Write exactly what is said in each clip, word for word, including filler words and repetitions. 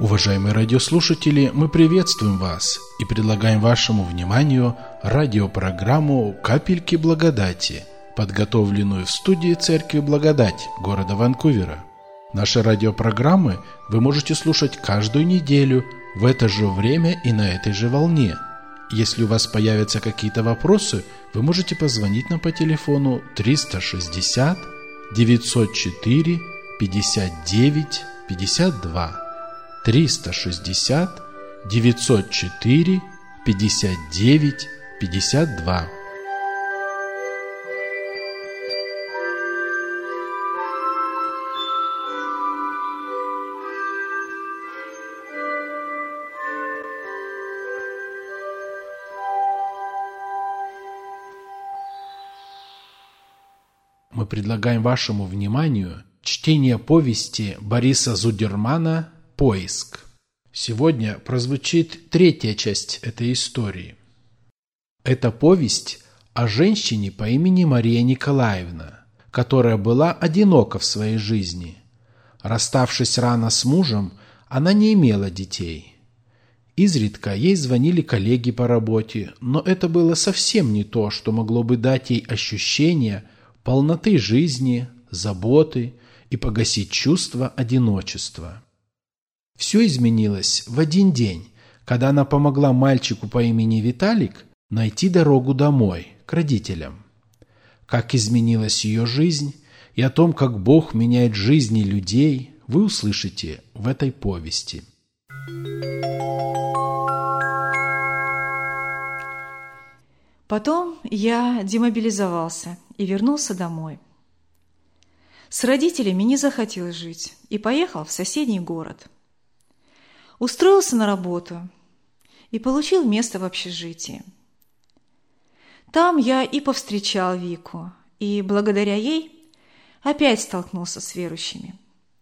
Уважаемые радиослушатели, мы приветствуем вас и предлагаем вашему вниманию радиопрограмму «Капельки благодати», подготовленную в студии Церкви Благодать города Ванкувера. Наши радиопрограммы вы можете слушать каждую неделю в это же время и на этой же волне. Если у вас появятся какие-то вопросы, вы можете позвонить нам по телефону триста шестьдесят девятьсот четыре пятьдесят девять пятьдесят два. триста шестьдесят девятьсот четыре пятьдесят девять пятьдесят два. Мы предлагаем вашему вниманию чтение повести Бориса Зудермана «Поиск». Сегодня прозвучит третья часть этой истории. Это повесть о женщине по имени Мария Николаевна, которая была одинока в своей жизни. Расставшись рано с мужем, она не имела детей. Изредка ей звонили коллеги по работе, но это было совсем не то, что могло бы дать ей ощущение полноты жизни, заботы и погасить чувство одиночества. Все изменилось в один день, когда она помогла мальчику по имени Виталик найти дорогу домой, к родителям. Как изменилась ее жизнь и о том, как Бог меняет жизни людей, вы услышите в этой повести. Потом я демобилизовался и вернулся домой. С родителями не захотел жить и поехал в соседний город. Устроился на работу и получил место в общежитии. Там я и повстречал Вику, и благодаря ей опять столкнулся с верующими.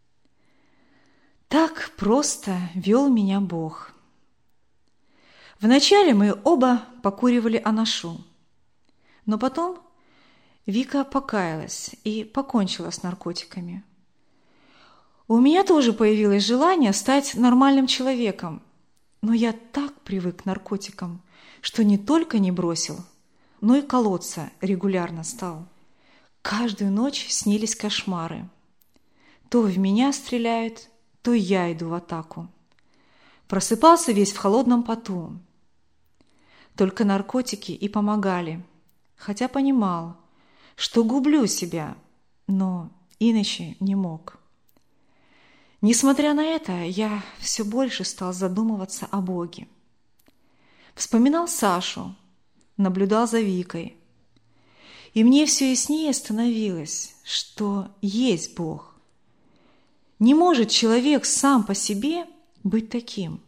Так просто вел меня Бог. Вначале мы оба покуривали анашу, но потом Вика покаялась и покончила с наркотиками. У меня тоже появилось желание стать нормальным человеком, но я так привык к наркотикам, что не только не бросил, но и колоться регулярно стал. Каждую ночь снились кошмары. То в меня стреляют, то я иду в атаку. Просыпался весь в холодном поту. Только наркотики и помогали, хотя понимал, что гублю себя, но иначе не мог. Несмотря на это, я все больше стал задумываться о Боге. Вспоминал Сашу, наблюдал за Викой. И мне все яснее становилось, что есть Бог. Не может человек сам по себе быть таким.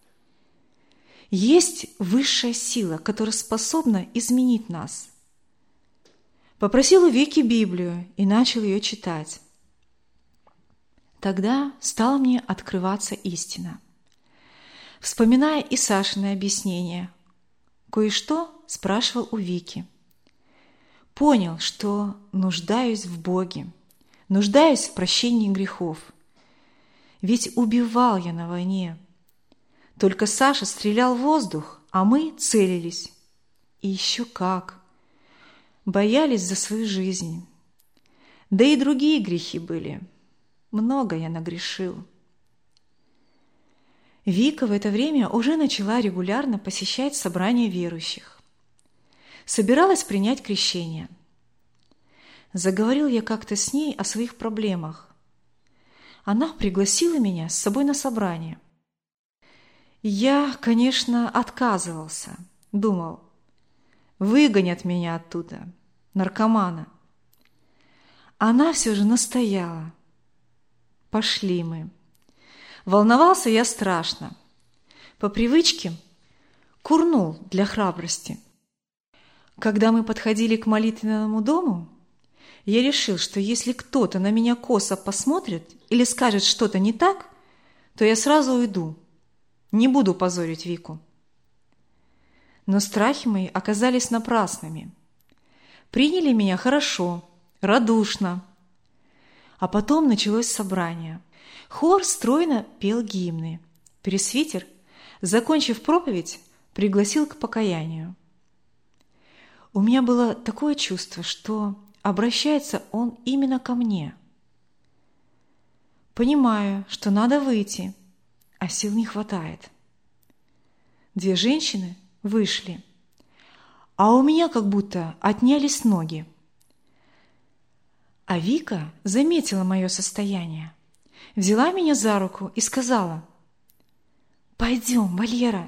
Есть высшая сила, которая способна изменить нас. Попросил у Вики Библию и начал ее читать. Тогда стала мне открываться истина. Вспоминая и Сашины объяснения, кое-что спрашивал у Вики. Понял, что нуждаюсь в Боге, нуждаюсь в прощении грехов. Ведь убивал я на войне. Только Саша стрелял в воздух, а мы целились. И еще как. Боялись за свою жизнь. Да и другие грехи были. Много я нагрешил. Вика в это время уже начала регулярно посещать собрания верующих. Собиралась принять крещение. Заговорил я как-то с ней о своих проблемах. Она пригласила меня с собой на собрание. Я, конечно, отказывался. Думал, выгонят меня оттуда, наркомана. Она все же настояла. Пошли мы. Волновался я страшно. По привычке курнул для храбрости. Когда мы подходили к молитвенному дому, я решил, что если кто-то на меня косо посмотрит или скажет что-то не так, то я сразу уйду. Не буду позорить Вику. Но страхи мои оказались напрасными. Приняли меня хорошо, радушно. А потом началось собрание. Хор стройно пел гимны. Пресвитер, закончив проповедь, пригласил к покаянию. У меня было такое чувство, что обращается он именно ко мне. Понимаю, что надо выйти, а сил не хватает. Две женщины вышли, а у меня как будто отнялись ноги. А Вика заметила мое состояние, взяла меня за руку и сказала: «Пойдем, Валера».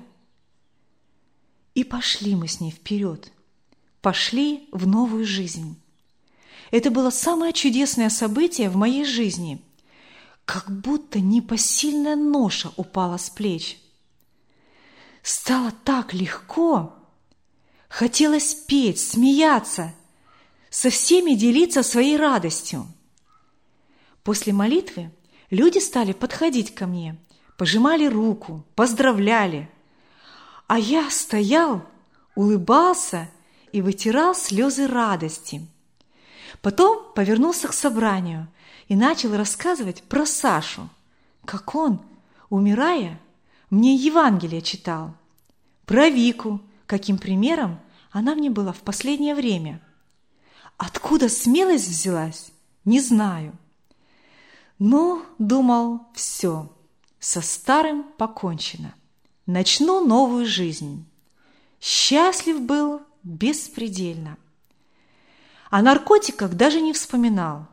И пошли мы с ней вперед, пошли в новую жизнь. Это было самое чудесное событие в моей жизни, как будто непосильная ноша упала с плеч. Стало так легко, хотелось петь, смеяться, со всеми делиться своей радостью. После молитвы люди стали подходить ко мне, пожимали руку, поздравляли, а я стоял, улыбался и вытирал слезы радости. Потом повернулся к собранию и начал рассказывать про Сашу, как он, умирая, мне Евангелие читал, про Вику, каким примером она мне была в последнее время. Откуда смелость взялась, не знаю. Но, думал, все, со старым покончено, начну новую жизнь. Счастлив был беспредельно. О наркотиках даже не вспоминал.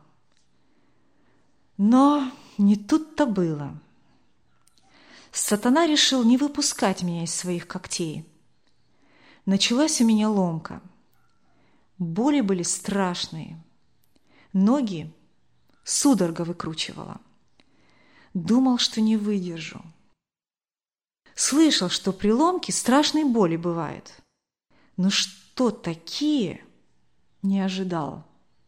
Но не тут-то было. Сатана решил не выпускать меня из своих когтей. Началась у меня ломка. Боли были страшные. Ноги судорога выкручивала. Думал, что не выдержу. Слышал, что при ломке страшные боли бывают. Но что такие, не ожидал.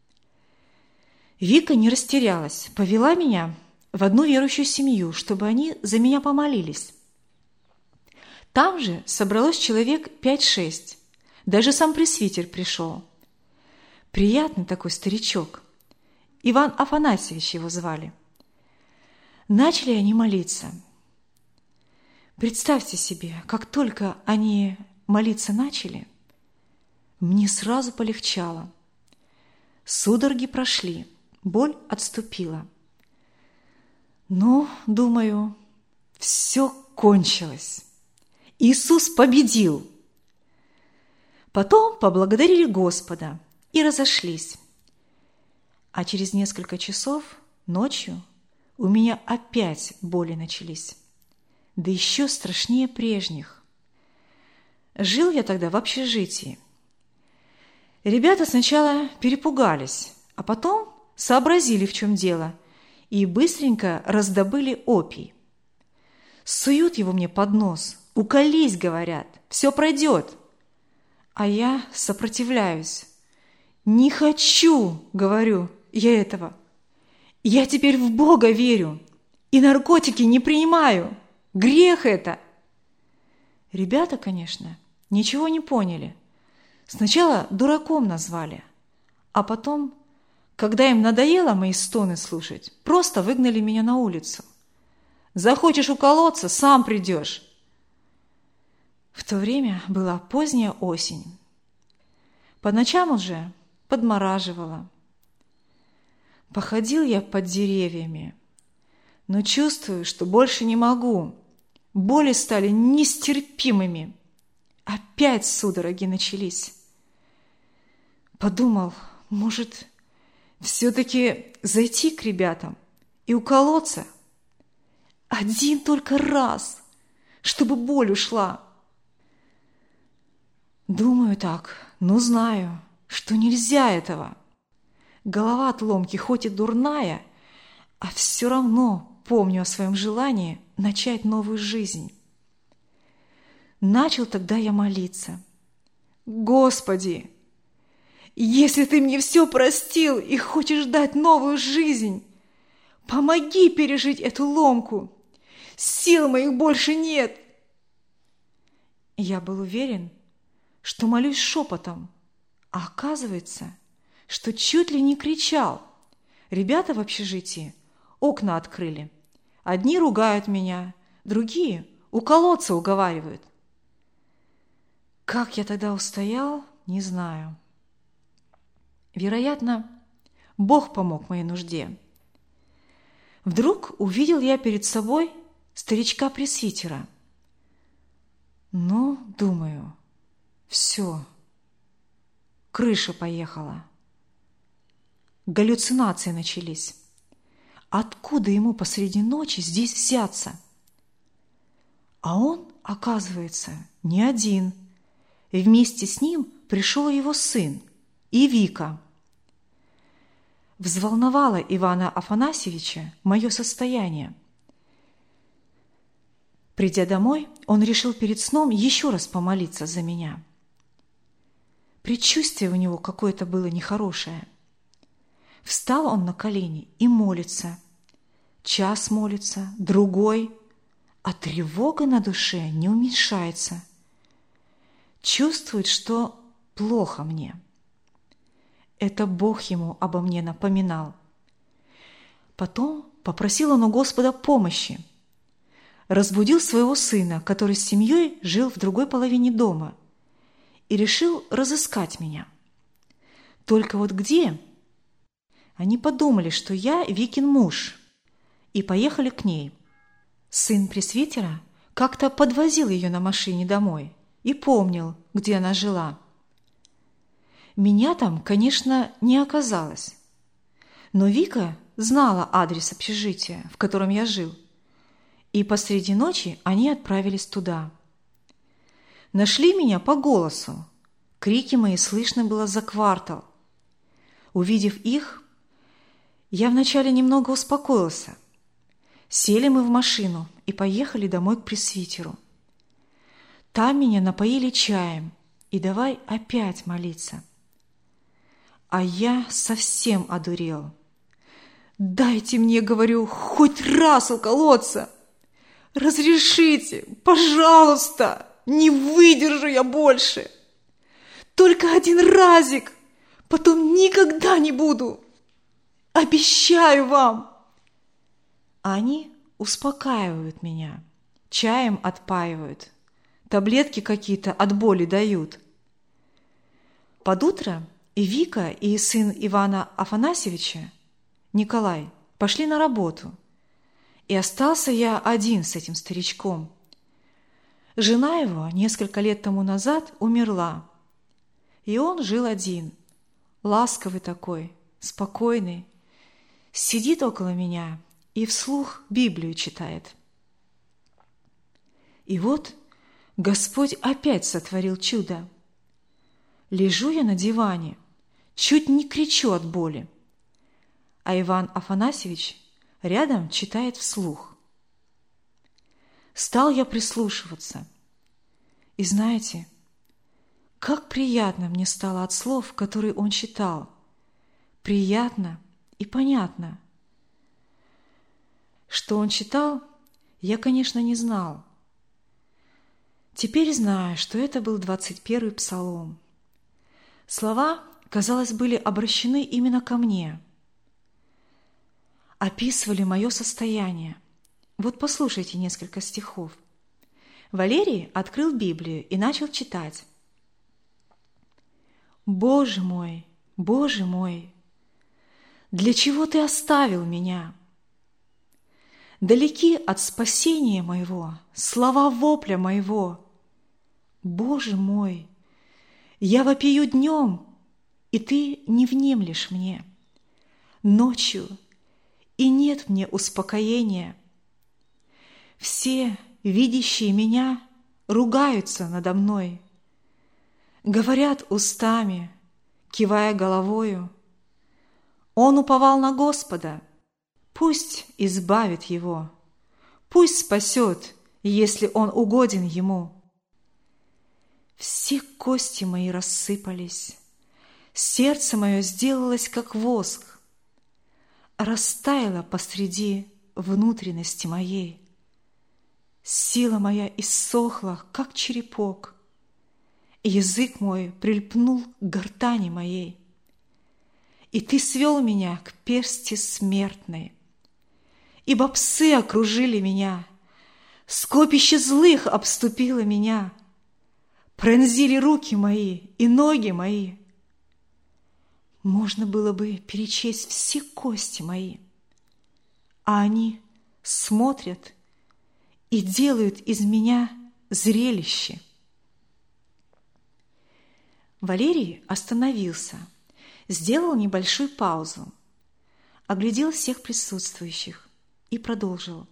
Вика не растерялась, повела меня в одну верующую семью, чтобы они за меня помолились. Там же собралось человек пять-шесть. Даже сам пресвитер пришел. Приятный такой старичок. Иван Афанасьевич его звали. Начали они молиться. Представьте себе, как только они молиться начали, мне сразу полегчало. Судороги прошли, боль отступила. Но, думаю, все кончилось. Иисус победил. Потом поблагодарили Господа и разошлись. А через несколько часов ночью у меня опять боли начались, да еще страшнее прежних. Жил я тогда в общежитии. Ребята сначала перепугались, а потом сообразили, в чем дело, и быстренько раздобыли опий. Суют его мне под нос, уколись, говорят, все пройдет. А я сопротивляюсь. Не хочу, говорю, я этого. Я теперь в Бога верю и наркотики не принимаю. Грех это. Ребята, конечно, ничего не поняли. Сначала дураком назвали, а потом, когда им надоело мои стоны слушать, просто выгнали меня на улицу. Захочешь уколоться, сам придешь. В то время была поздняя осень. По ночам уже подмораживало. Походил я под деревьями, но чувствую, что больше не могу. Боли стали нестерпимыми. Опять судороги начались. Подумал, может, все-таки зайти к ребятам и уколоться? Один только раз, чтобы боль ушла. Думаю так, но знаю, что нельзя этого. Голова от ломки хоть и дурная, а все равно помню о своем желании начать новую жизнь. Начал тогда я молиться. Господи, если Ты мне все простил и хочешь дать новую жизнь, помоги пережить эту ломку. Сил моих больше нет. Я был уверен, что молюсь шепотом, а оказывается, что чуть ли не кричал. Ребята в общежитии окна открыли. Одни ругают меня, другие у колодца уговаривают. Как я тогда устоял, не знаю. Вероятно, Бог помог моей нужде. Вдруг увидел я перед собой старичка-пресвитера. Ну, думаю, все, крыша поехала. Галлюцинации начались. Откуда ему посреди ночи здесь взяться? А он, оказывается, не один. И вместе с ним пришел его сын и Вика. Взволновало Ивана Афанасьевича мое состояние. Придя домой, он решил перед сном еще раз помолиться за меня. Предчувствие у него какое-то было нехорошее. Встал он на колени и молится. Час молится, другой, а тревога на душе не уменьшается. Чувствует, что плохо мне. Это Бог ему обо мне напоминал. Потом попросил он у Господа помощи. Разбудил своего сына, который с семьей жил в другой половине дома, и решил разыскать меня. Только вот где? Они подумали, что я Викин муж, и поехали к ней. Сын пресвитера как-то подвозил ее на машине домой и помнил, где она жила. Меня там, конечно, не оказалось, но Вика знала адрес общежития, в котором я жил, и посреди ночи они отправились туда. Нашли меня по голосу. Крики мои слышно было за квартал. Увидев их, я вначале немного успокоился. Сели мы в машину и поехали домой к пресвитеру. Там меня напоили чаем и давай опять молиться. А я совсем одурел. «Дайте мне, говорю, хоть раз у колодца! Разрешите, пожалуйста, не выдержу я больше! Только один разик, потом никогда не буду! Обещаю вам!» Они успокаивают меня, чаем отпаивают, таблетки какие-то от боли дают. Под утро и Вика, и сын Ивана Афанасьевича, Николай, пошли на работу, и остался я один с этим старичком. Жена его несколько лет тому назад умерла, и он жил один, ласковый такой, спокойный, сидит около меня и вслух Библию читает. И вот Господь опять сотворил чудо. Лежу я на диване, чуть не кричу от боли, а Иван Афанасьевич рядом читает вслух. Стал я прислушиваться. И знаете, как приятно мне стало от слов, которые он читал. Приятно и понятно. Что он читал, я, конечно, не знал. Теперь знаю, что это был двадцать первый псалом. Слова, казалось, были обращены именно ко мне. Описывали мое состояние. Вот послушайте несколько стихов. Валерий открыл Библию и начал читать. «Боже мой, Боже мой, для чего Ты оставил меня? Далеки от спасения моего, слова вопля моего. Боже мой, я вопию днем, и Ты не внемлешь мне. Ночью, и нет мне успокоения. Все, видящие меня, ругаются надо мной. Говорят устами, кивая головою. Он уповал на Господа, пусть избавит его, пусть спасет, если он угоден ему. Все кости мои рассыпались, сердце мое сделалось, как воск, растаяло посреди внутренности моей. Сила моя иссохла, как черепок, язык мой прильпнул к гортани моей. И Ты свел меня к персти смертной, ибо псы окружили меня, скопище злых обступило меня, пронзили руки мои и ноги мои. Можно было бы перечесть все кости мои, а они смотрят и делают из меня зрелище. Валерий остановился, сделал небольшую паузу, оглядел всех присутствующих и продолжил.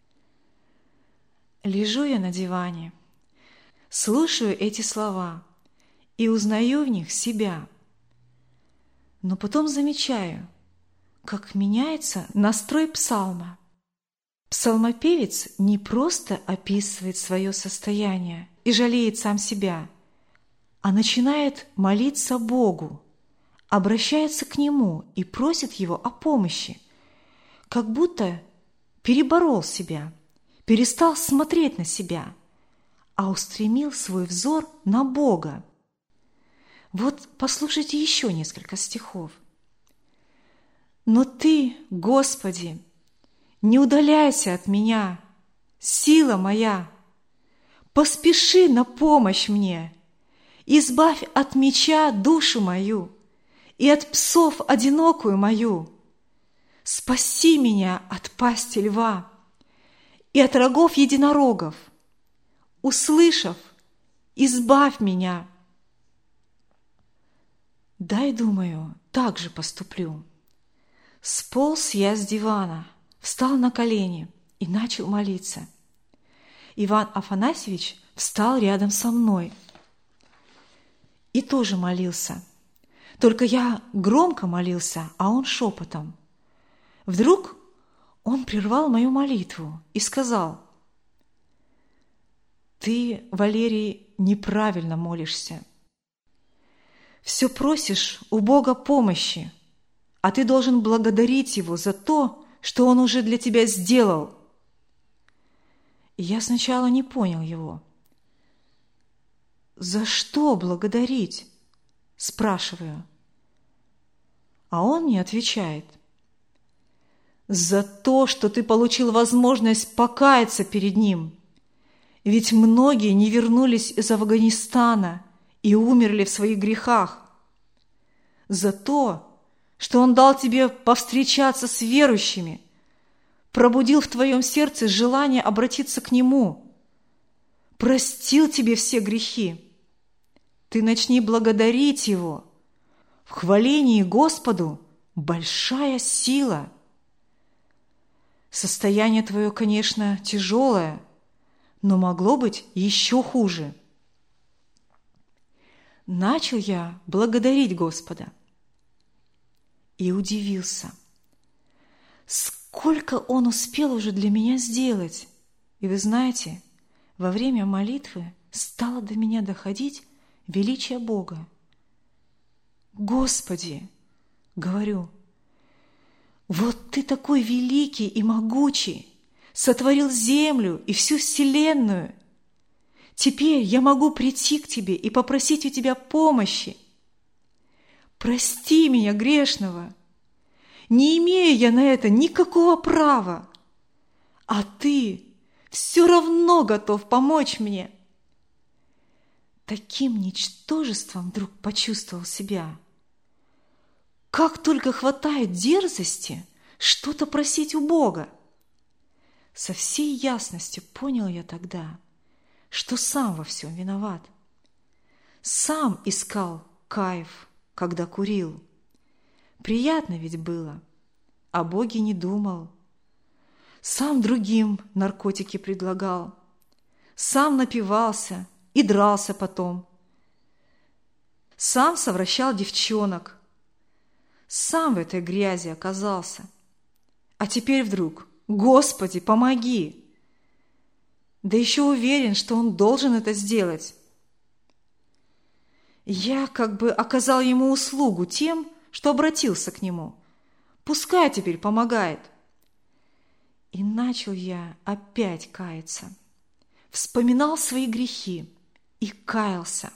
Лежу я на диване, слушаю эти слова и узнаю в них себя. Но потом замечаю, как меняется настрой псалма. Псалмопевец не просто описывает свое состояние и жалеет сам себя, а начинает молиться Богу, обращается к Нему и просит Его о помощи, как будто переборол себя, перестал смотреть на себя, а устремил свой взор на Бога. Вот послушайте еще несколько стихов. «Но Ты, Господи, не удаляйся от меня, сила моя, поспеши на помощь мне, избавь от меча душу мою и от псов одинокую мою, спаси меня от пасти льва и от рогов единорогов, услышав, избавь меня». Дай, думаю, так же поступлю. Сполз я с дивана, встал на колени и начал молиться. Иван Афанасьевич встал рядом со мной и тоже молился. Только я громко молился, а он шепотом. Вдруг он прервал мою молитву и сказал: «Ты, Валерий, неправильно молишься. Все просишь у Бога помощи, а ты должен благодарить Его за то, что Он уже для тебя сделал». И я сначала не понял его. «За что благодарить?» – спрашиваю. А он мне отвечает: «За то, что ты получил возможность покаяться перед Ним. Ведь многие не вернулись из Афганистана и умерли в своих грехах. За то, что Он дал тебе повстречаться с верующими, пробудил в твоем сердце желание обратиться к Нему, простил тебе все грехи. Ты начни благодарить Его. В хвалении Господу большая сила. Состояние твое, конечно, тяжелое, но могло быть еще хуже». Начал я благодарить Господа и удивился, сколько Он успел уже для меня сделать. И вы знаете, во время молитвы стало до меня доходить величие Бога. «Господи, — говорю, — вот Ты такой великий и могучий, сотворил землю и всю вселенную. Теперь я могу прийти к Тебе и попросить у Тебя помощи. Прости меня, грешного. Не имею я на это никакого права, а Ты все равно готов помочь мне». Таким ничтожеством вдруг почувствовал себя. Как только хватает дерзости что-то просить у Бога. Со всей ясностью понял я тогда, что сам во всем виноват. Сам искал кайф, когда курил. Приятно ведь было, о Боге не думал. Сам другим наркотики предлагал, сам напивался и дрался потом. Сам совращал девчонок, сам в этой грязи оказался. А теперь вдруг: «Господи, помоги!» Да еще уверен, что Он должен это сделать. Я как бы оказал Ему услугу тем, что обратился к Нему. Пускай теперь помогает. И начал я опять каяться. Вспоминал свои грехи и каялся.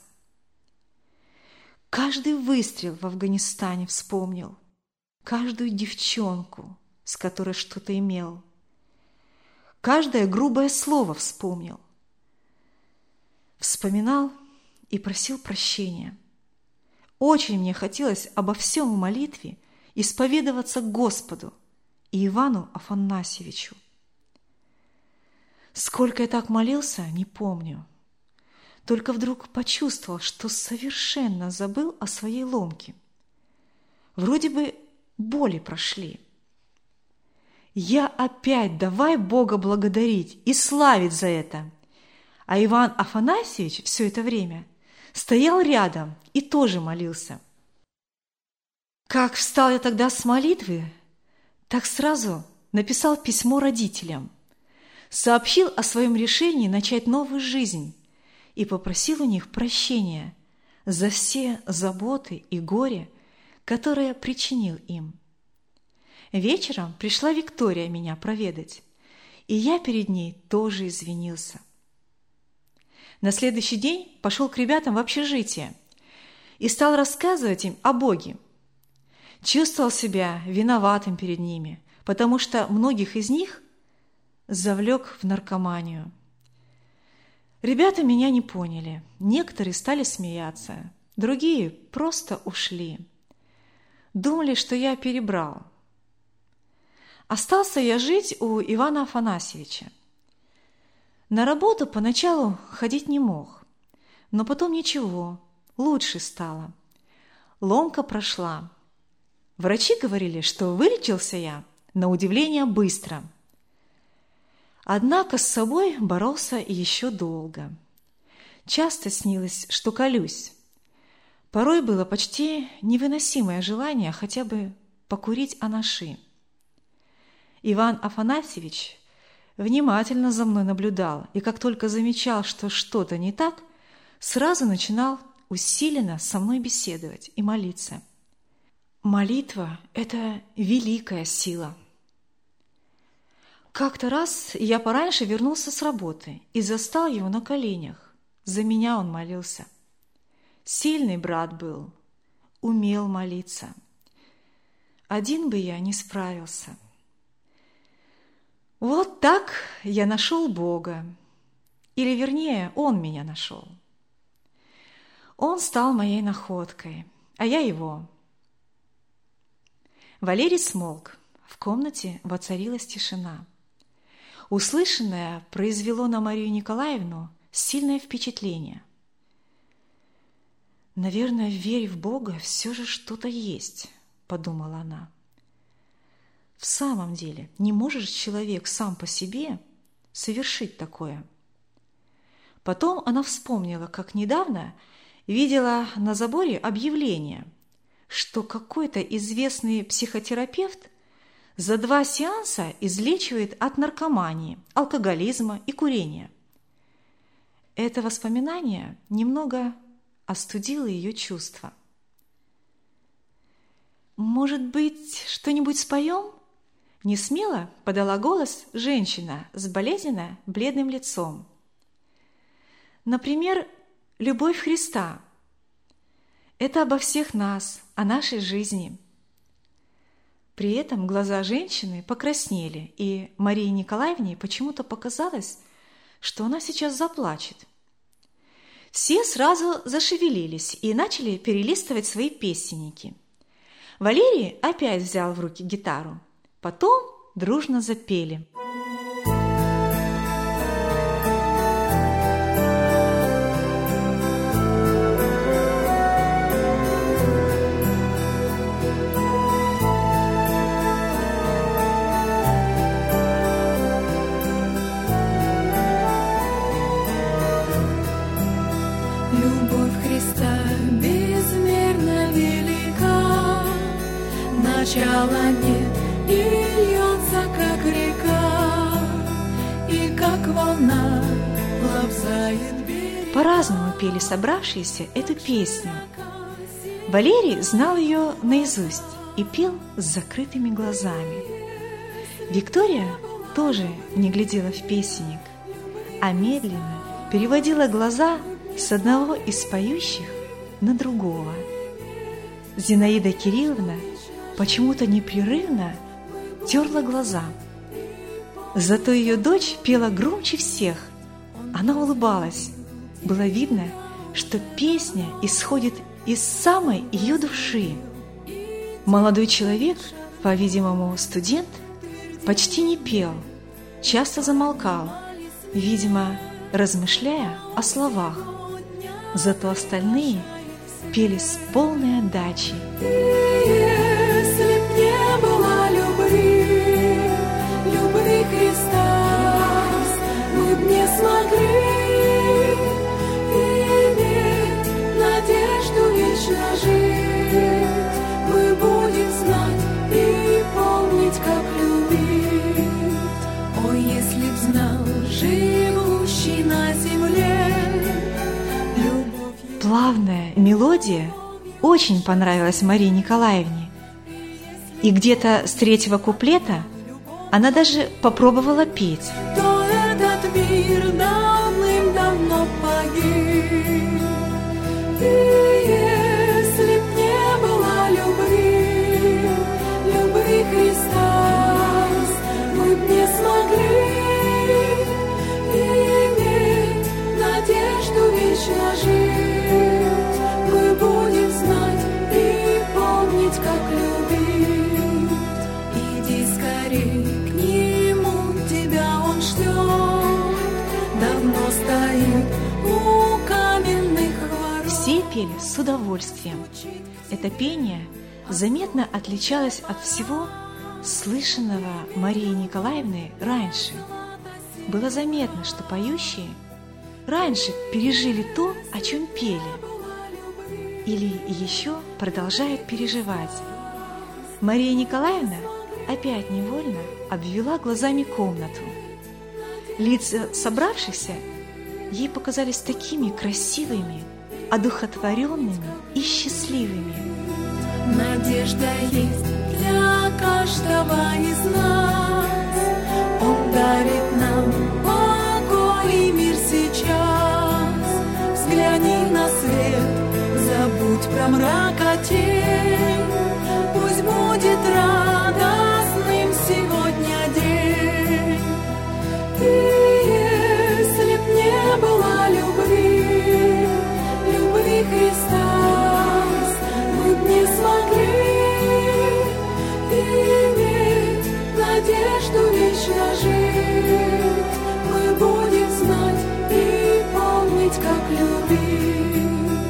Каждый выстрел в Афганистане вспомнил, каждую девчонку, с которой что-то имел, каждое грубое слово вспомнил. Вспоминал и просил прощения. Очень мне хотелось обо всем в молитве исповедоваться Господу и Ивану Афанасьевичу. Сколько я так молился, не помню. Только вдруг почувствовал, что совершенно забыл о своей ломке. Вроде бы боли прошли. Я опять давай Бога благодарить и славить за это. А Иван Афанасьевич все это время стоял рядом и тоже молился. Как встал я тогда с молитвы, так сразу написал письмо родителям, сообщил о своем решении начать новую жизнь и попросил у них прощения за все заботы и горе, которые причинил им. Вечером пришла Виктория меня проведать, и я перед ней тоже извинился. На следующий день пошел к ребятам в общежитие и стал рассказывать им о Боге. Чувствовал себя виноватым перед ними, потому что многих из них завлек в наркоманию. Ребята меня не поняли, некоторые стали смеяться, другие просто ушли. Думали, что я перебрал. Остался я жить у Ивана Афанасьевича. На работу поначалу ходить не мог, но потом ничего, лучше стало. Ломка прошла. Врачи говорили, что вылечился я, на удивление, быстро. Однако с собой боролся еще долго. Часто снилось, что колюсь. Порой было почти невыносимое желание хотя бы покурить анаши. Иван Афанасьевич внимательно за мной наблюдал, и как только замечал, что что-то не так, сразу начинал усиленно со мной беседовать и молиться. Молитва – это великая сила. Как-то раз я пораньше вернулся с работы и застал его на коленях. За меня он молился. Сильный брат был, умел молиться. Один бы я не справился. Вот так я нашел Бога, или вернее, Он меня нашел. Он стал моей находкой, а я его. Валерий смолк, в комнате воцарилась тишина. Услышанное произвело на Марию Николаевну сильное впечатление. «Наверное, в вере в Бога все же что-то есть», – подумала она. В самом деле, не может человек сам по себе совершить такое. Потом она вспомнила, как недавно видела на заборе объявление, что какой-то известный психотерапевт за два сеанса излечивает от наркомании, алкоголизма и курения. Это воспоминание немного остудило ее чувства. «Может быть, что-нибудь споем?» Несмело подала голос женщина с болезненно бледным лицом. Например, «Любовь Христа». Это обо всех нас, о нашей жизни. При этом глаза женщины покраснели, и Марии Николаевне почему-то показалось, что она сейчас заплачет. Все сразу зашевелились и начали перелистывать свои песенники. Валерий опять взял в руки гитару. Потом дружно запели. Любовь Христа безмерно велика, начала нет и льется, как река, и как волна лобзает берег. По-разному пели собравшиеся эту песню. Валерий знал ее наизусть и пел с закрытыми глазами. Виктория тоже не глядела в песенник, а медленно переводила глаза с одного из поющих на другого. Зинаида Кирилловна почему-то непрерывно терла глаза. Зато ее дочь пела громче всех. Она улыбалась. Было видно, что песня исходит из самой ее души. Молодой человек, по-видимому, студент, почти не пел, часто замолкал, видимо, размышляя о словах. Зато остальные пели с полной отдачей. Если б не было любви, любви Христа, мы б не смогли иметь надежду вечно жить. Мы будем знать и помнить, как любить. Ой, если б знал живущий на земле любовь. Плавная мелодия очень понравилась Марии Николаевне. И где-то с третьего куплета она даже попробовала петь. То этот мир давным-давно погиб. И если б не было любви, любви Христа, мы б не смогли иметь надежду вечно жить. Мы будем знать и помнить, как любить. Иди скорей к Нему, тебя Он ждет. Давно стоит у каменных ворот. Все пели с удовольствием. Это пение заметно отличалось от всего слышанного Марией Николаевной раньше. Было заметно, что поющие раньше пережили то, о чем пели, или еще продолжают переживать. Мария Николаевна опять невольно обвела глазами комнату. Лица собравшихся ей показались такими красивыми, одухотворенными и счастливыми. Надежда есть для каждого из нас. Он дарит нам покой и мир сейчас. Взгляни на свет, забудь про мрак и тень. Пусть будет радостным сегодня день. И если б не было любви, любви Христа, мы б не смогли иметь надежду вечно жить. Мы будем знать и помнить, как любить.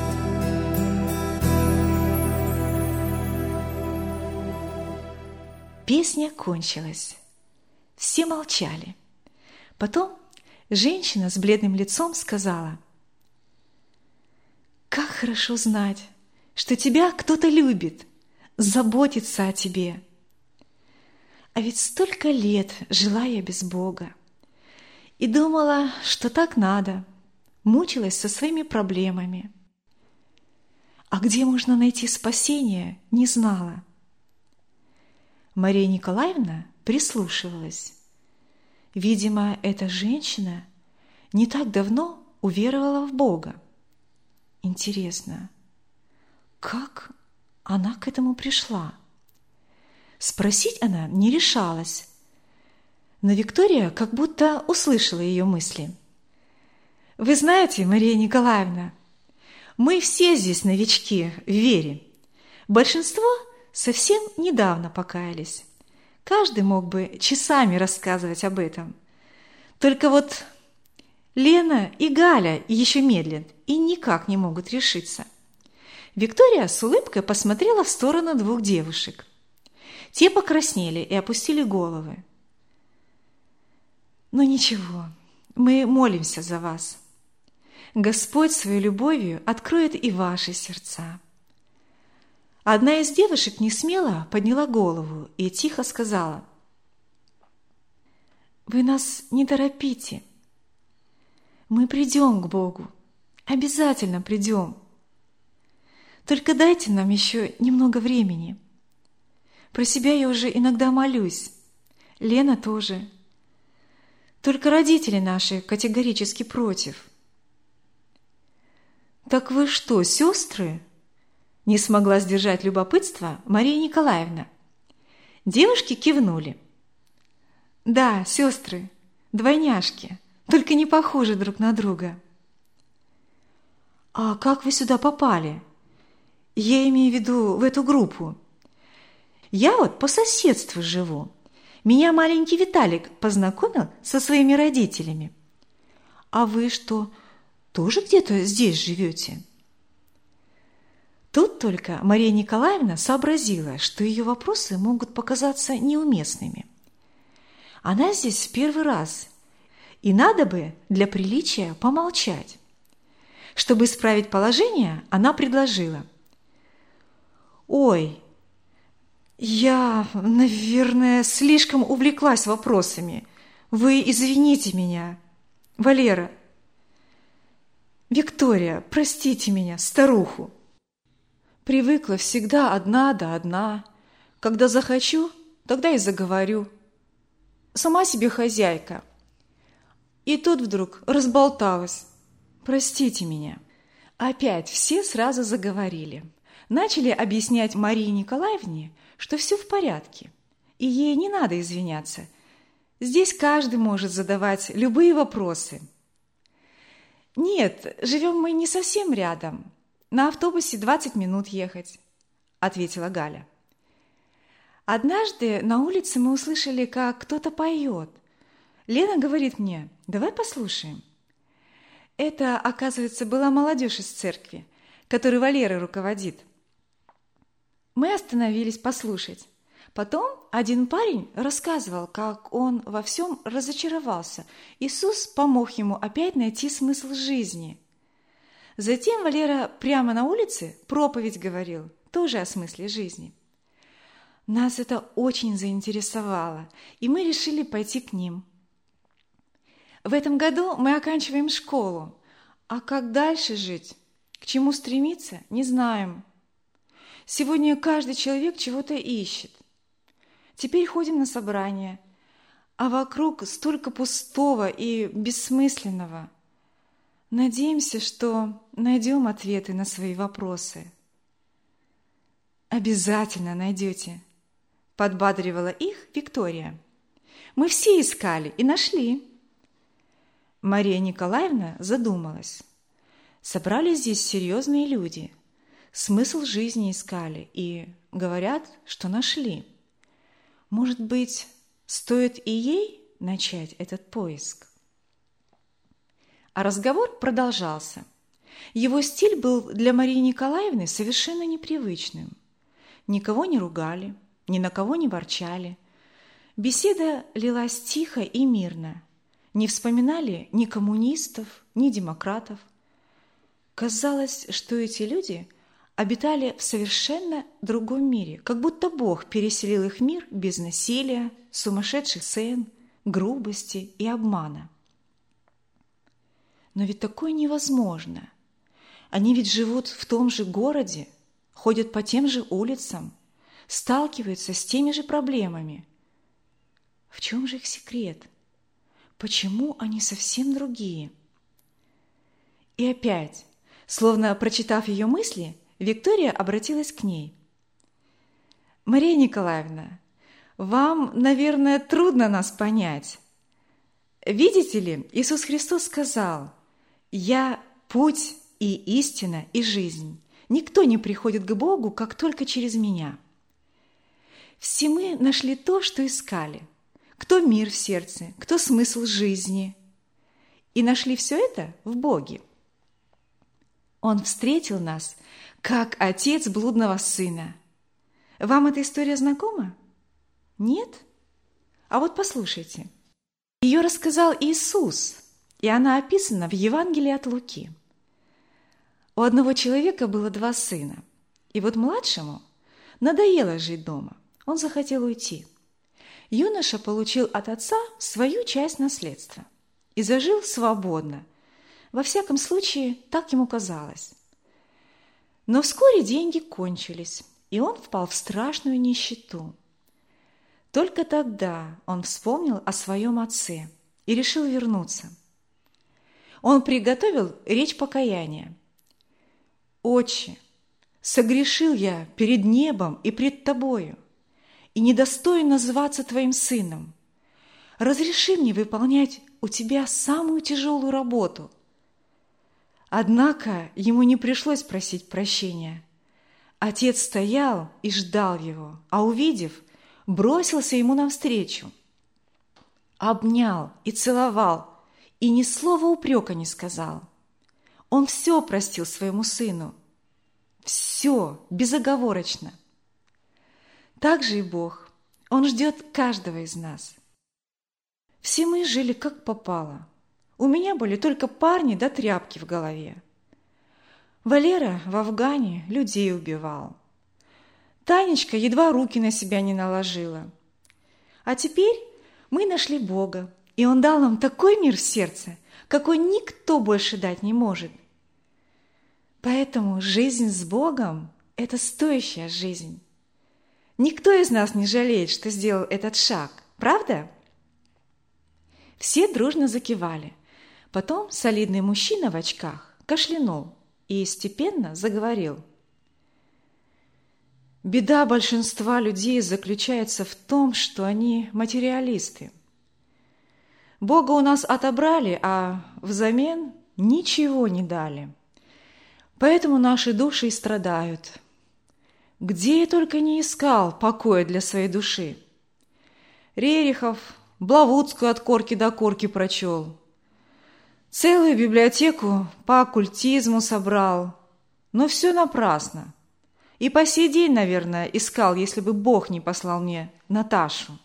Песня кончилась. Все молчали. Потом женщина с бледным лицом сказала: «Как хорошо знать, что тебя кто-то любит, заботится о тебе. А ведь столько лет жила я без Бога и думала, что так надо, мучилась со своими проблемами. А где можно найти спасение, не знала». Мария Николаевна прислушивалась. Видимо, эта женщина не так давно уверовала в Бога. Интересно, как она к этому пришла? Спросить она не решалась, но Виктория как будто услышала ее мысли. «Вы знаете, Мария Николаевна, мы все здесь новички в вере. Большинство совсем недавно покаялись. Каждый мог бы часами рассказывать об этом. Только вот Лена и Галя еще медлят и никак не могут решиться». Виктория с улыбкой посмотрела в сторону двух девушек. Те покраснели и опустили головы. «Ну ничего, мы молимся за вас. Господь своей любовью откроет и ваши сердца». Одна из девушек несмело подняла голову и тихо сказала: «Вы нас не торопите. Мы придем к Богу, обязательно придем. Только дайте нам еще немного времени. Про себя я уже иногда молюсь, Лена тоже. Только родители наши категорически против». «Так вы что, сестры?» Не смогла сдержать любопытство Мария Николаевна. Девушки кивнули. Да, сестры, двойняшки, только не похожи друг на друга. А как вы сюда попали? Я имею в виду в эту группу. Я вот по соседству живу. Меня маленький Виталик познакомил со своими родителями. А вы что, тоже где-то здесь живете? Тут только Мария Николаевна сообразила, что ее вопросы могут показаться неуместными. Она здесь в первый раз, и надо бы для приличия помолчать. Чтобы исправить положение, она предложила: «Ой, я, наверное, слишком увлеклась вопросами. Вы извините меня. Валера, Виктория, простите меня, старуху. Привыкла всегда одна да одна. Когда захочу, тогда и заговорю. Сама себе хозяйка. И тут вдруг разболталась. Простите меня». Опять все сразу заговорили. Начали объяснять Марии Николаевне, что все в порядке, и ей не надо извиняться. Здесь каждый может задавать любые вопросы. «Нет, живем мы не совсем рядом. На автобусе двадцать минут ехать», – ответила Галя. «Однажды на улице мы услышали, как кто-то поет. Лена говорит мне: давай послушаем». Это, оказывается, была молодежь из церкви, которой Валера руководит. Мы остановились послушать. Потом один парень рассказывал, как он во всем разочаровался. Иисус помог ему опять найти смысл жизни. Затем Валера прямо на улице проповедь говорил, тоже о смысле жизни. Нас это очень заинтересовало, и мы решили пойти к ним. В этом году мы оканчиваем школу, а как дальше жить, к чему стремиться, не знаем. Сегодня каждый человек чего-то ищет. Теперь ходим на собрания, а вокруг столько пустого и бессмысленного. Надеемся, что найдем ответы на свои вопросы. «Обязательно найдете», – подбадривала их Виктория. «Мы все искали и нашли». Мария Николаевна задумалась. Собрались здесь серьезные люди, смысл жизни искали и говорят, что нашли. Может быть, стоит и ей начать этот поиск? А разговор продолжался. Его стиль был для Марии Николаевны совершенно непривычным. Никого не ругали, ни на кого не ворчали. Беседа лилась тихо и мирно. Не вспоминали ни коммунистов, ни демократов. Казалось, что эти люди обитали в совершенно другом мире, как будто Бог переселил их мир без насилия, сумасшедших сцен, грубости и обмана. Но ведь такое невозможно. Они ведь живут в том же городе, ходят по тем же улицам, сталкиваются с теми же проблемами. В чем же их секрет? Почему они совсем другие? И опять, словно прочитав ее мысли, Виктория обратилась к ней. «Мария Николаевна, вам, наверное, трудно нас понять. Видите ли, Иисус Христос сказал: «Я путь и истина и жизнь. Никто не приходит к Богу, как только через меня». Все мы нашли то, что искали. Кто мир в сердце, кто смысл жизни. И нашли все это в Боге. Он встретил нас, как отец блудного сына. Вам эта история знакома? Нет? А вот послушайте. Ее рассказал Иисус, и она описана в Евангелии от Луки. У одного человека было два сына, и вот младшему надоело жить дома, он захотел уйти. Юноша получил от отца свою часть наследства и зажил свободно. Во всяком случае, так ему казалось. Но вскоре деньги кончились, и он впал в страшную нищету. Только тогда он вспомнил о своем отце и решил вернуться. Он приготовил речь покаяния. «Отче, согрешил я перед небом и пред тобою, и недостоин называться твоим сыном. разреши мне выполнять у тебя самую тяжелую работу». Однако ему не пришлось просить прощения. Отец стоял и ждал его, а увидев, бросился ему навстречу. Обнял и целовал, и ни слова упрека не сказал. Он все простил своему сыну. Все, безоговорочно. Так же и Бог. Он ждет каждого из нас. Все мы жили как попало. У меня были только парни да тряпки в голове. Валера в Афгане людей убивал. Танечка едва руки на себя не наложила. А теперь мы нашли Бога, и Он дал нам такой мир в сердце, какой никто больше дать не может. Поэтому жизнь с Богом – это стоящая жизнь. Никто из нас не жалеет, что сделал этот шаг, правда? Все дружно закивали. Потом солидный мужчина в очках кашлянул и степенно заговорил. Беда большинства людей заключается в том, что они материалисты. Бога у нас отобрали, а взамен ничего не дали. Поэтому наши души и страдают. Где я только не искал покоя для своей души. Рерихов Блавутскую от корки до корки прочел. Целую библиотеку по оккультизму собрал. Но все напрасно. И по сей день, наверное, искал, если бы Бог не послал мне Наташу.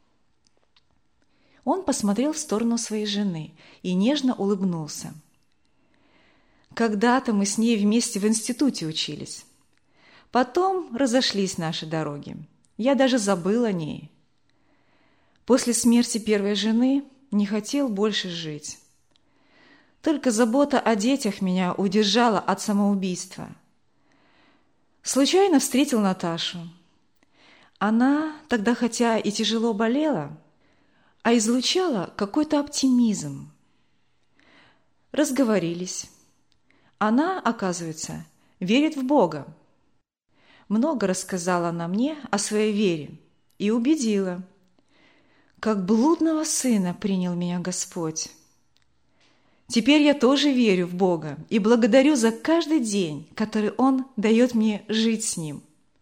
Он посмотрел в сторону своей жены и нежно улыбнулся. Когда-то мы с ней вместе в институте учились. Потом разошлись наши дороги. Я даже забыл о ней. После смерти первой жены не хотел больше жить. Только забота о детях меня удержала от самоубийства. Случайно встретил Наташу. Она тогда, хотя и тяжело болела, а излучала какой-то оптимизм. Разговорились. Она, оказывается, верит в Бога. Много рассказала она мне о своей вере и убедила. Как блудного сына принял меня Господь. Теперь я тоже верю в Бога и благодарю за каждый день, который Он дает мне жить с Ним.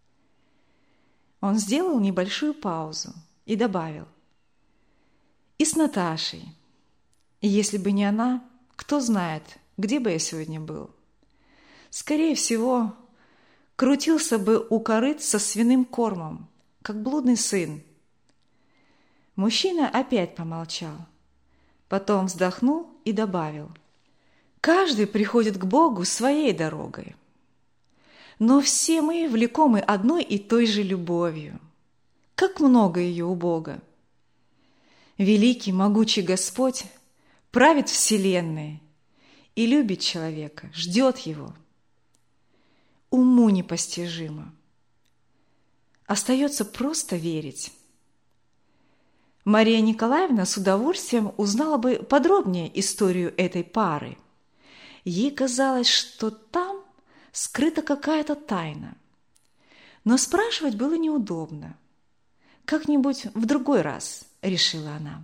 Он сделал небольшую паузу и добавил. И с Наташей. Если бы не она, кто знает, где бы я сегодня был. Скорее всего, крутился бы у корыт со свиным кормом, как блудный сын. Мужчина опять помолчал. Потом вздохнул и добавил. Каждый приходит к Богу своей дорогой. Но все мы влекомы одной и той же любовью. Как много ее у Бога. Великий, могучий Господь правит вселенной и любит человека, ждет его. Уму непостижимо. Остается просто верить. Мария Николаевна с удовольствием узнала бы подробнее историю этой пары. Ей казалось, что там скрыта какая-то тайна. Но спрашивать было неудобно. «Как-нибудь в другой раз», — решила она.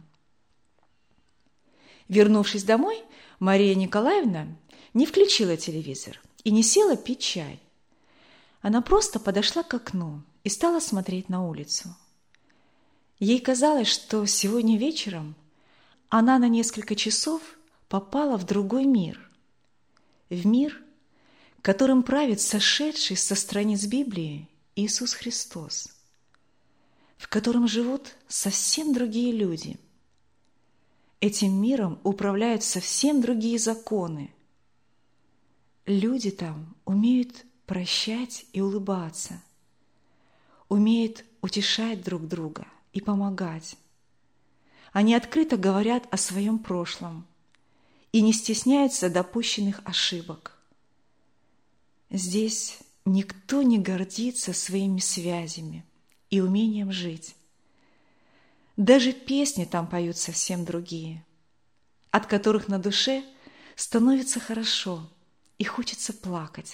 Вернувшись домой, Мария Николаевна не включила телевизор и не села пить чай. Она просто подошла к окну и стала смотреть на улицу. Ей казалось, что сегодня вечером она на несколько часов попала в другой мир. В мир, которым правит сошедший со страниц Библии Иисус Христос, в котором живут совсем другие люди. Этим миром управляют совсем другие законы. Люди там умеют прощать и улыбаться, умеют утешать друг друга и помогать. Они открыто говорят о своем прошлом и не стесняются допущенных ошибок. Здесь никто не гордится своими связями и умением жить. Даже песни там поют совсем другие, от которых на душе становится хорошо и хочется плакать.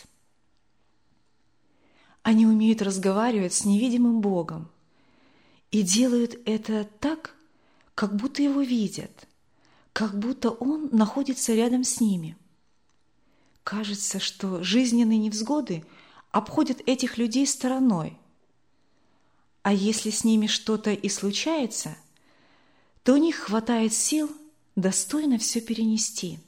Они умеют разговаривать с невидимым Богом и делают это так, как будто его видят, как будто он находится рядом с ними. Кажется, что жизненные невзгоды обходят этих людей стороной. А если с ними что-то и случается, то у них хватает сил достойно все перенести.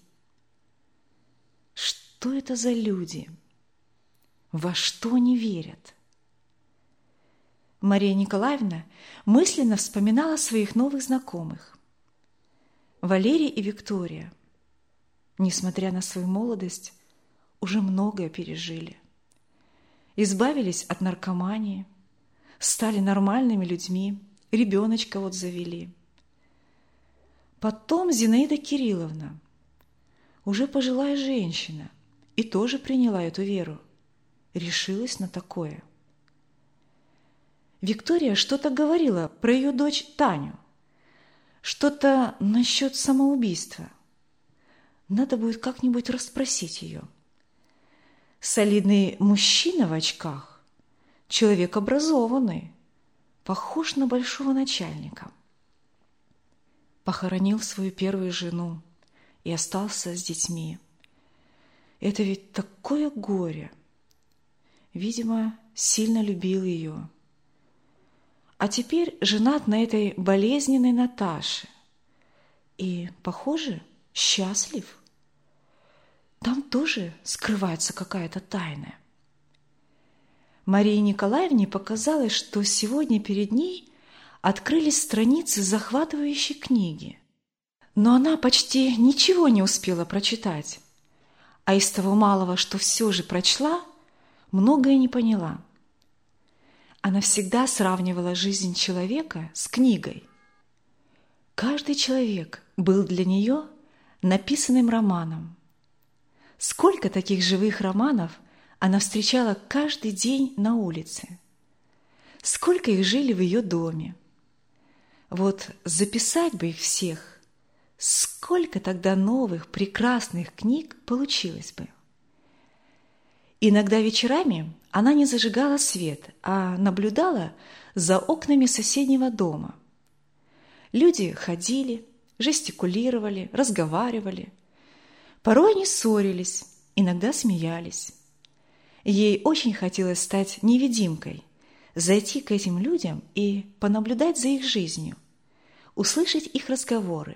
Что это за люди? Во что они верят? Мария Николаевна мысленно вспоминала своих новых знакомых. Валерий и Виктория, несмотря на свою молодость, уже многое пережили. Избавились от наркомании, стали нормальными людьми, ребеночка вот завели. Потом Зинаида Кирилловна, уже пожилая женщина, и тоже приняла эту веру, решилась на такое. Виктория что-то говорила про ее дочь Таню, что-то насчет самоубийства. Надо будет как-нибудь расспросить ее. Солидный мужчина в очках, человек образованный, похож на большого начальника. Похоронил свою первую жену и остался с детьми. Это ведь такое горе. Видимо, сильно любил ее. А теперь женат на этой болезненной Наташе. И, похоже, счастлив. Там тоже скрывается какая-то тайна. Марии Николаевне показалось, что сегодня перед ней открылись страницы захватывающей книги. Но она почти ничего не успела прочитать. А из того малого, что все же прочла, многое не поняла. Она всегда сравнивала жизнь человека с книгой. Каждый человек был для нее написанным романом. Сколько таких живых романов она встречала каждый день на улице. Сколько их жили в ее доме. Вот записать бы их всех, сколько тогда новых прекрасных книг получилось бы. Иногда вечерами она не зажигала свет, а наблюдала за окнами соседнего дома. Люди ходили, жестикулировали, разговаривали. Порой они ссорились, иногда смеялись. Ей очень хотелось стать невидимкой, зайти к этим людям и понаблюдать за их жизнью, услышать их разговоры.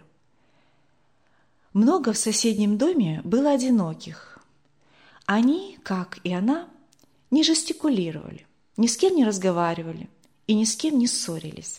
Много в соседнем доме было одиноких. Они, как и она, не жестикулировали, ни с кем не разговаривали и ни с кем не ссорились.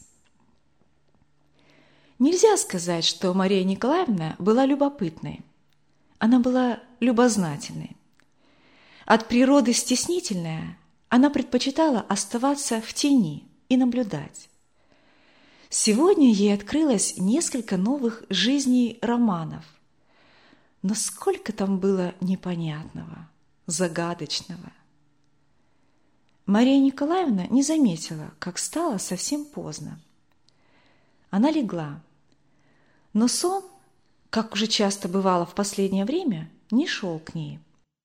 Нельзя сказать, что Мария Николаевна была любопытной. Она была любознательной. От природы стеснительная, она предпочитала оставаться в тени и наблюдать. Сегодня ей открылось несколько новых жизней романов. Но сколько там было непонятного, загадочного. Мария Николаевна не заметила, как стало совсем поздно. Она легла, но сон, как уже часто бывало в последнее время, не шел к ней.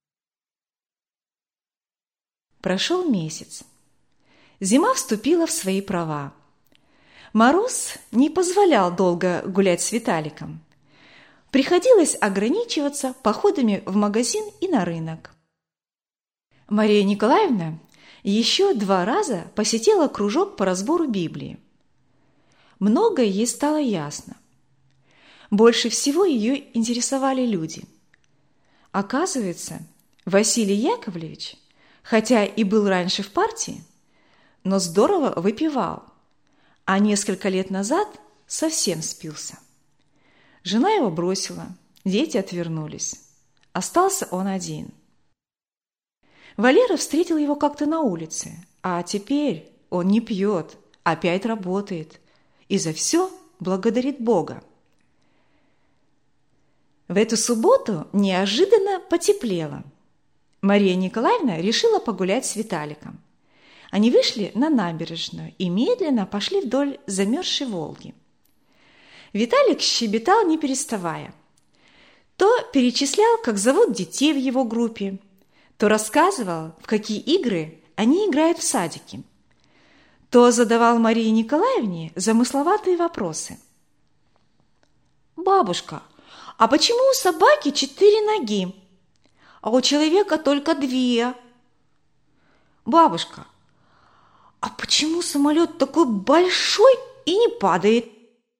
Прошел месяц. Зима вступила в свои права. Мороз не позволял долго гулять с Виталиком. Приходилось ограничиваться походами в магазин и на рынок. Мария Николаевна еще два раза посетила кружок по разбору Библии. Многое ей стало ясно. Больше всего ее интересовали люди. Оказывается, Василий Яковлевич, хотя и был раньше в партии, но здорово выпивал, а несколько лет назад совсем спился. Жена его бросила, дети отвернулись. Остался он один. Валера встретил его как-то на улице, а теперь он не пьет, опять работает и за все благодарит Бога. В эту субботу неожиданно потеплело. Мария Николаевна решила погулять с Виталиком. Они вышли на набережную и медленно пошли вдоль замерзшей Волги. Виталик щебетал, не переставая. То перечислял, как зовут детей в его группе, то рассказывал, в какие игры они играют в садике, то задавал Марии Николаевне замысловатые вопросы. «Бабушка, а почему у собаки четыре ноги, а у человека только две?» «Бабушка, а почему самолет такой большой и не падает?»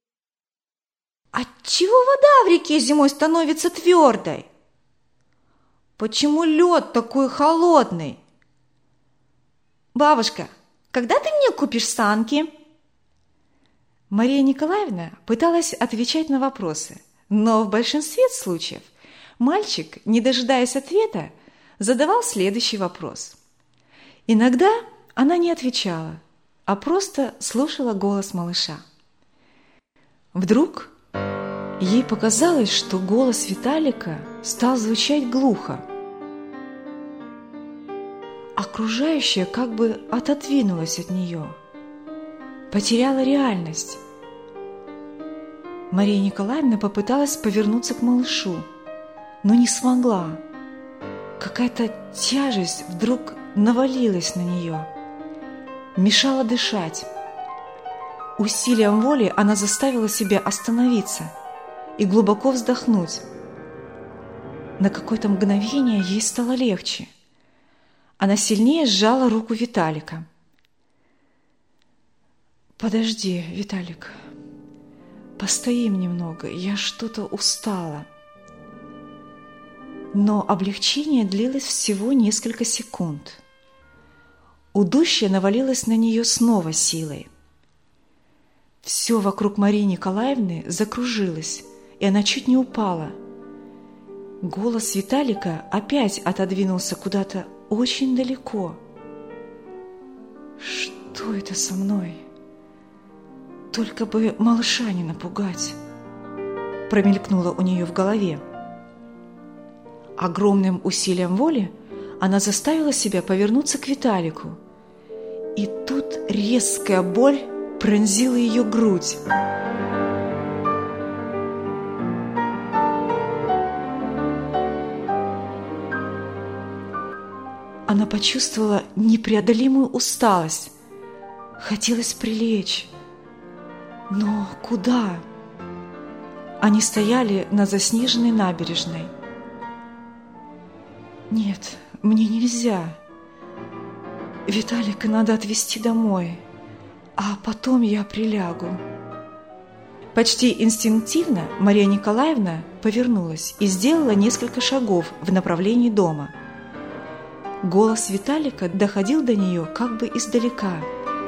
«Отчего вода в реке зимой становится твердой?» «Почему лед такой холодный?» «Бабушка, когда ты мне купишь санки?» Мария Николаевна пыталась отвечать на вопросы, но в большинстве случаев мальчик, не дожидаясь ответа, задавал следующий вопрос. Иногда она не отвечала, а просто слушала голос малыша. Вдруг ей показалось, что голос Виталика стал звучать глухо. Окружающее как бы отодвинулось от нее, потеряла реальность. Мария Николаевна попыталась повернуться к малышу, но не смогла. Какая-то тяжесть вдруг навалилась на нее, мешала дышать. Усилием воли она заставила себя остановиться и глубоко вздохнуть. На какое-то мгновение ей стало легче. Она сильнее сжала руку Виталика. «Подожди, Виталик, постоим немного, я что-то устала». Но облегчение длилось всего несколько секунд. Удушье навалилось на нее снова силой. Все вокруг Марии Николаевны закружилось, и она чуть не упала. Голос Виталика опять отодвинулся куда-то очень далеко. «Что это со мной? Только бы малыша не напугать», промелькнуло у нее в голове. Огромным усилием воли она заставила себя повернуться к Виталику. И тут резкая боль пронзила ее грудь. Она почувствовала непреодолимую усталость. Хотелось прилечь. Но куда? Они стояли на заснеженной набережной. «Нет, мне нельзя. Виталика надо отвезти домой, а потом я прилягу». Почти инстинктивно Мария Николаевна повернулась и сделала несколько шагов в направлении дома. Голос Виталика доходил до нее как бы издалека.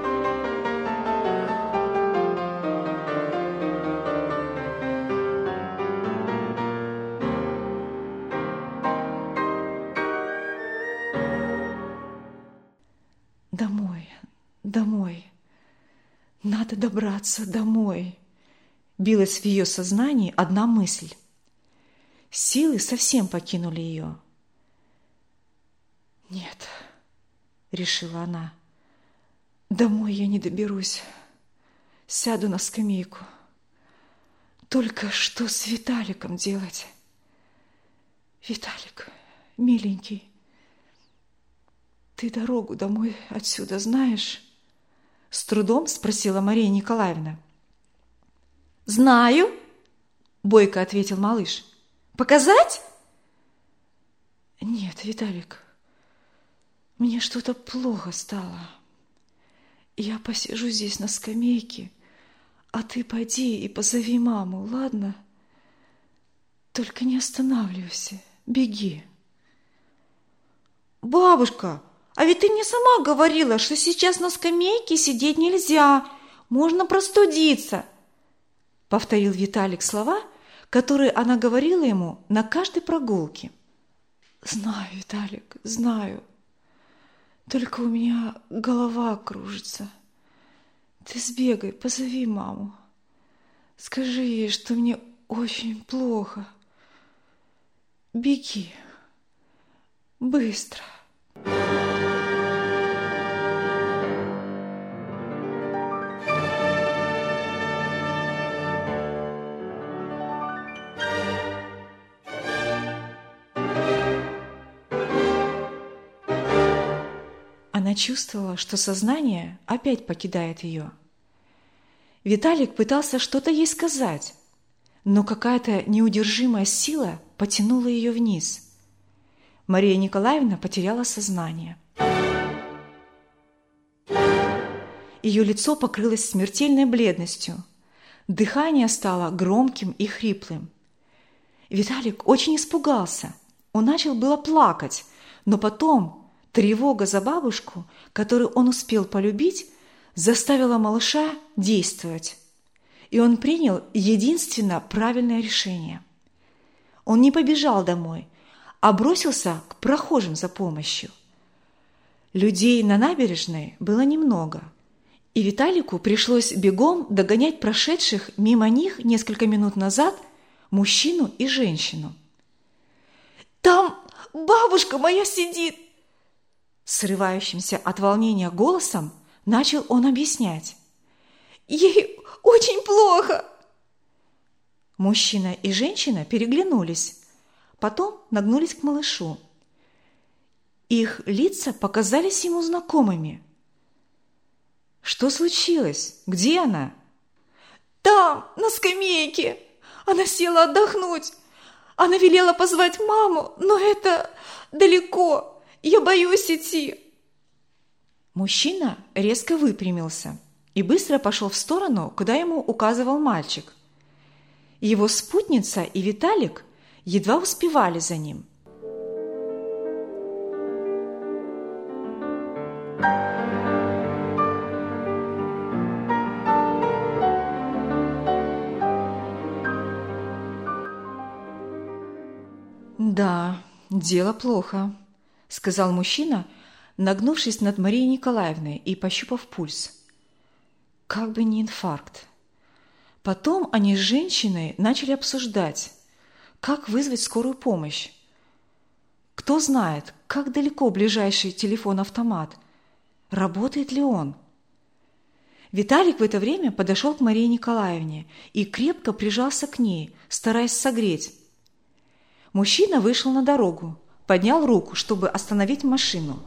«Домой, домой, надо добраться домой», билась в ее сознании одна мысль. Силы совсем покинули ее. «Нет», — решила она, — «домой я не доберусь. Сяду на скамейку. Только что с Виталиком делать? Виталик, миленький, ты дорогу домой отсюда знаешь?» С трудом спросила Мария Николаевна. «Знаю», — бойко ответил малыш. «Показать?» «Нет, Виталик, мне что-то плохо стало. Я посижу здесь на скамейке, а ты пойди и позови маму, ладно? Только не останавливайся, беги». «Бабушка, а ведь ты мне сама говорила, что сейчас на скамейке сидеть нельзя, можно простудиться», — повторил Виталик слова, которые она говорила ему на каждой прогулке. «Знаю, Виталик, знаю. Только у меня голова кружится. Ты сбегай, позови маму. Скажи ей, что мне очень плохо. Беги. Быстро». Она чувствовала, что сознание опять покидает ее. Виталик пытался что-то ей сказать, но какая-то неудержимая сила потянула ее вниз. Мария Николаевна потеряла сознание. Ее лицо покрылось смертельной бледностью. Дыхание стало громким и хриплым. Виталик очень испугался. Он начал было плакать, но потом тревога за бабушку, которую он успел полюбить, заставила малыша действовать. И он принял единственно правильное решение. Он не побежал домой, а бросился к прохожим за помощью. Людей на набережной было немного, и Виталику пришлось бегом догонять прошедших мимо них несколько минут назад мужчину и женщину. «Там бабушка моя сидит!» Срывающимся от волнения голосом начал он объяснять. «Ей очень плохо!» Мужчина и женщина переглянулись, потом нагнулись к малышу. Их лица показались ему знакомыми. «Что случилось? Где она?» «Там, на скамейке. Она села отдохнуть. Она велела позвать маму, но это далеко. Я боюсь идти». Мужчина резко выпрямился и быстро пошел в сторону, куда ему указывал мальчик. Его спутница и Виталик едва успевали за ним. «Да, дело плохо», — сказал мужчина, нагнувшись над Марией Николаевной и пощупав пульс. Как бы не инфаркт. Потом они с женщиной начали обсуждать, как вызвать скорую помощь. Кто знает, как далеко ближайший телефон-автомат, работает ли он. Виталик в это время подошел к Марии Николаевне и крепко прижался к ней, стараясь согреть. Мужчина вышел на дорогу, поднял руку, чтобы остановить машину.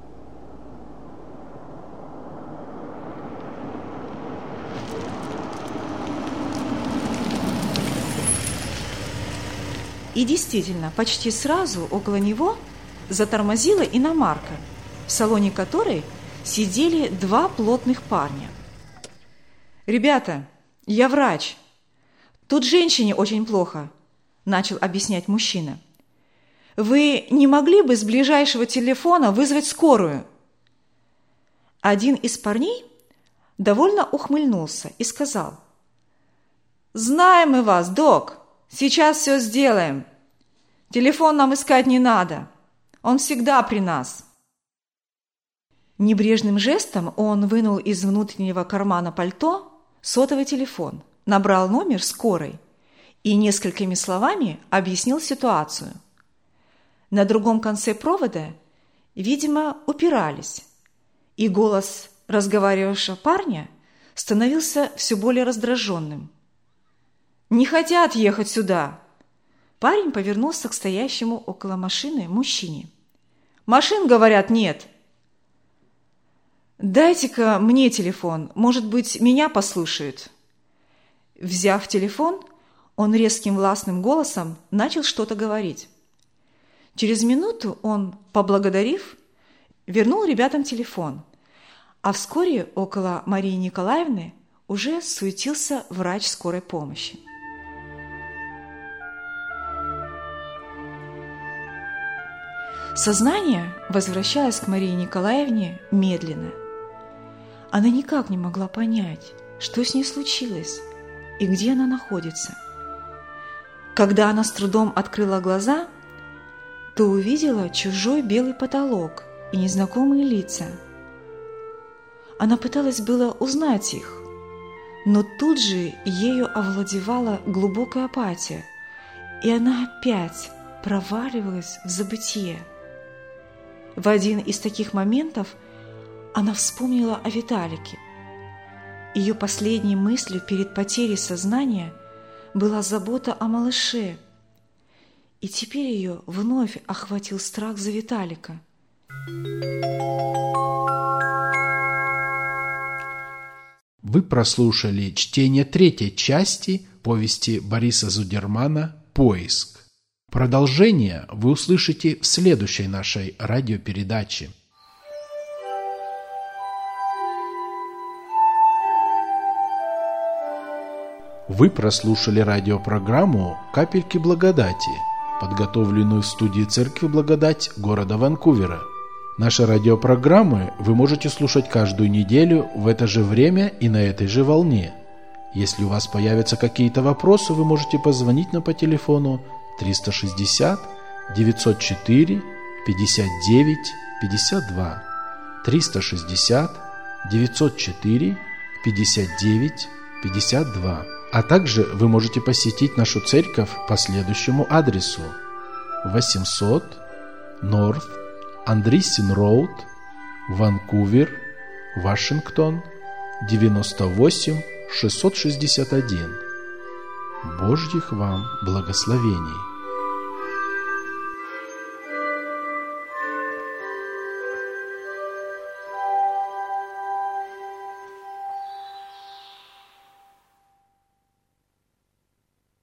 И действительно, почти сразу около него затормозила иномарка, в салоне которой сидели два плотных парня. «Ребята, я врач. Тут женщине очень плохо», – начал объяснять мужчина. «Вы не могли бы с ближайшего телефона вызвать скорую?» Один из парней довольно ухмыльнулся и сказал: «Знаем мы вас, док. Сейчас все сделаем. Телефон нам искать не надо. Он всегда при нас». Небрежным жестом он вынул из внутреннего кармана пальто сотовый телефон, набрал номер скорой и несколькими словами объяснил ситуацию. На другом конце провода, видимо, упирались, и голос разговаривавшего парня становился все более раздраженным. «Не хотят ехать сюда!» Парень повернулся к стоящему около машины мужчине. «Машин, говорят, нет!» «Дайте-ка мне телефон, может быть, меня послушают». Взяв телефон, он резким властным голосом начал что-то говорить. Через минуту он, поблагодарив, вернул ребятам телефон, а вскоре около Марии Николаевны уже суетился врач скорой помощи. Сознание возвращалось к Марии Николаевне медленно. Она никак не могла понять, что с ней случилось и где она находится. Когда она с трудом открыла глаза, то увидела чужой белый потолок и незнакомые лица. Она пыталась было узнать их, но тут же ею овладевала глубокая апатия, и она опять проваливалась в забытье. В один из таких моментов она вспомнила о Виталике. Ее последней мыслью перед потерей сознания была забота о малыше, и теперь ее вновь охватил страх за Виталика. Вы прослушали чтение третьей части повести Бориса Зудермана «Поиск». Продолжение вы услышите в следующей нашей радиопередаче. Вы прослушали радиопрограмму «Капельки благодати», подготовленную в студии Церкви Благодать города Ванкувера. Наши радиопрограммы вы можете слушать каждую неделю в это же время и на этой же волне. Если у вас появятся какие-то вопросы, вы можете позвонить нам по телефону триста шестьдесят девятьсот четыре пятьдесят девять пятьдесят два, триста шестьдесят девятьсот четыре пятьдесят девять пятьдесят два. А также вы можете посетить нашу церковь по следующему адресу: восемьсот North Andreessen Road, Ванкувер, Вашингтон, девяносто восемь шестьсот шестьдесят один. Божьих вам благословений!